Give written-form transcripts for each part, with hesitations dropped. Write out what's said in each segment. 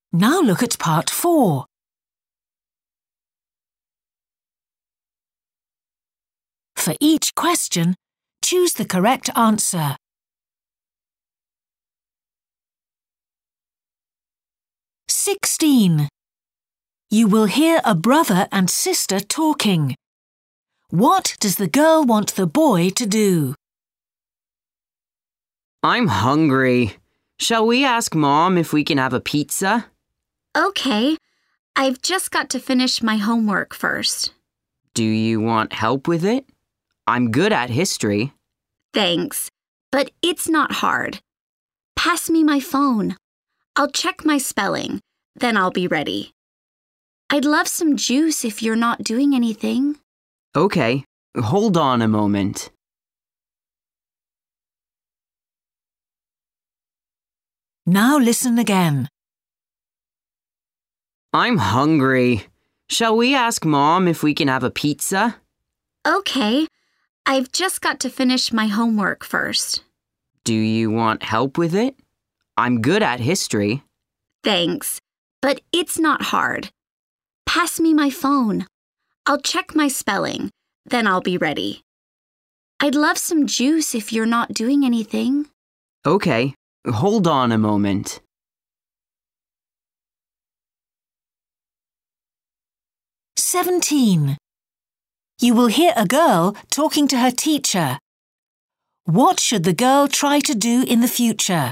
Now look at part 4. For each question, choose the correct answer. "16. You will hear a brother and sister talking. What does the girl want the boy to do?" I'm hungry. Shall we ask Mom if we can have a pizza? Okay, I've just got to finish my homework first. Do you want help with it? I'm good at history. Thanks, but it's not hard. Pass me my phone. I'll check my spelling, then I'll be ready. I'd love some juice if you're not doing anything. Okay, hold on a moment. Now listen again. I'm hungry. Shall we ask Mom if we can have a pizza? Okay, I've just got to finish my homework first. Do you want help with it? I'm good at history. Thanks, but it's not hard. Pass me my phone. I'll check my spelling, then I'll be ready. I'd love some juice if you're not doing anything. Okay, hold on a moment. "17. You will hear a girl talking to her teacher. What should the girl try to do in the future?"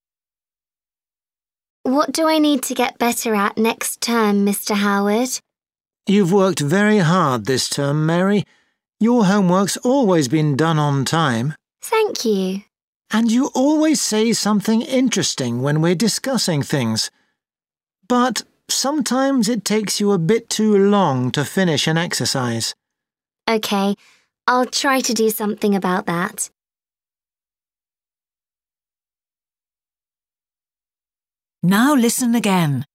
What do I need to get better at next term, Mr. Howard? You've worked very hard this term, Mary. Your homework's always been done on time. Thank you. And you always say something interesting when we're discussing things. But sometimes it takes you a bit too long to finish an exercise. Okay, I'll try to do something about that. Now listen again.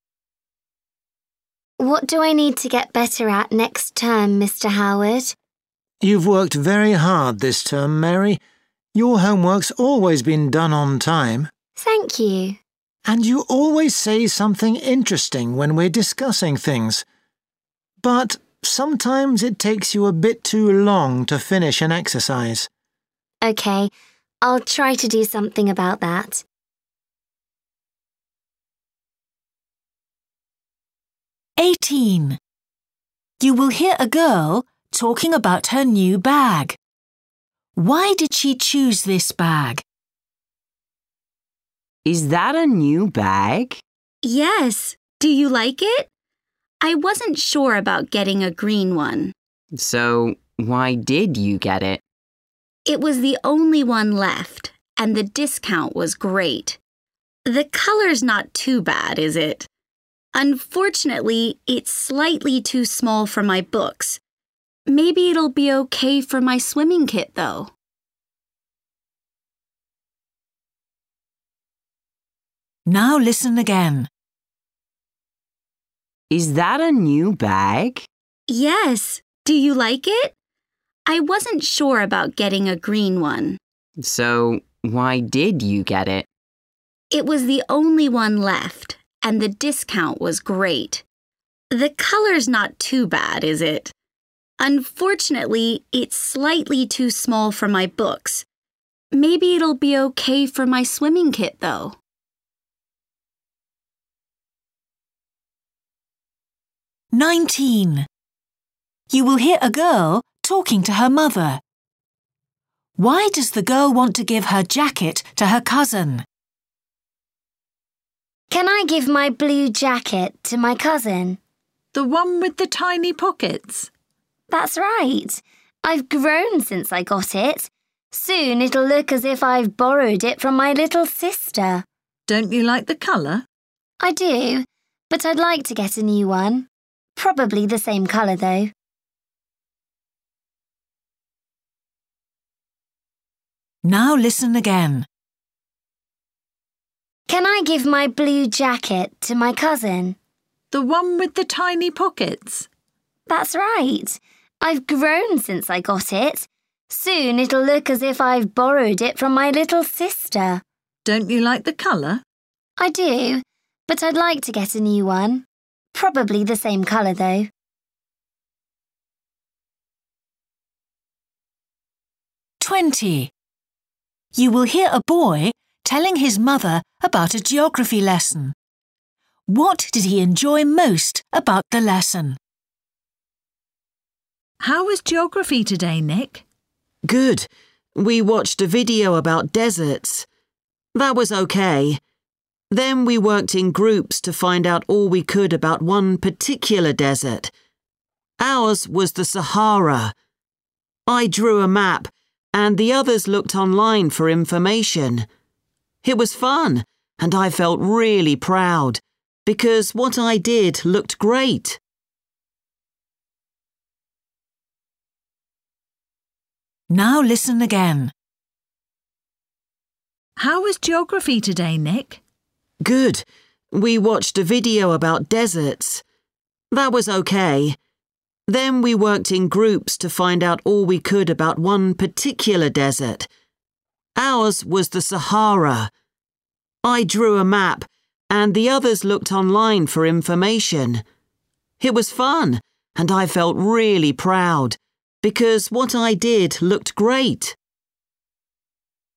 What do I need to get better at next term, Mr. Howard? You've worked very hard this term, Mary. Your homework's always been done on time. Thank you. And you always say something interesting when we're discussing things. But sometimes it takes you a bit too long to finish an exercise. Okay, I'll try to do something about that. "18. You will hear a girl talking about her new bag. Why did she choose this bag?" Is that a new bag? Yes, do you like it? I wasn't sure about getting a green one. So, why did you get it? It was the only one left, and the discount was great. The color's not too bad, is it? Unfortunately, it's slightly too small for my books. Maybe it'll be okay for my swimming kit, though. Now listen again. Is that a new bag? Yes, do you like it? I wasn't sure about getting a green one. So, why did you get it? It was the only one left, and the discount was great. The color's not too bad, is it? Unfortunately, it's slightly too small for my books. Maybe it'll be okay for my swimming kit, though. "19. You will hear a girl talking to her mother. Why does the girl want to give her jacket to her cousin?" Can I give my blue jacket to my cousin? The one with the tiny pockets? That's right. I've grown since I got it. Soon it'll look as if I've borrowed it from my little sister. Don't you like the colour? I do, but I'd like to get a new one. Probably the same colour, though. Now listen again. Can I give my blue jacket to my cousin? The one with the tiny pockets? That's right. I've grown since I got it. Soon it'll look as if I've borrowed it from my little sister. Don't you like the colour? I do, but I'd like to get a new one. Probably the same colour though. "20. You will hear a boy telling his mother about a geography lesson. What did he enjoy most about the lesson?" How was geography today, Nick? Good. We watched a video about deserts. That was okay. Then we worked in groups to find out all we could about one particular desert. Ours was the Sahara. I drew a map, and the others looked online for information. It was fun, and I felt really proud, because what I did looked great. Now listen again. How was geography today, Nick? Good. We watched a video about deserts. That was okay. Then we worked in groups to find out all we could about one particular desert. Ours was the Sahara. I drew a map, and the others looked online for information. It was fun, and I felt really proud, because what I did looked great.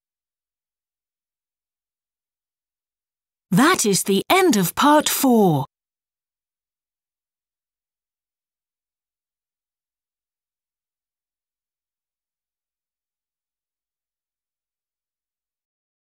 That is the end of part 4.